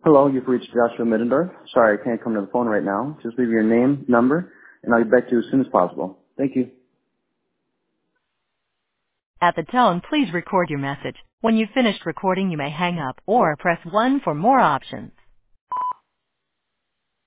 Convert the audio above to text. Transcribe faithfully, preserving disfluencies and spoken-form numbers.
Hello, you've reached Joshua Middendorf. Sorry, I can't come to the phone right now. Just leave your name, number, and I'll get back to you as soon as possible. Thank you. At the tone, please record your message. When you've finished recording, you may hang up or press one for more options.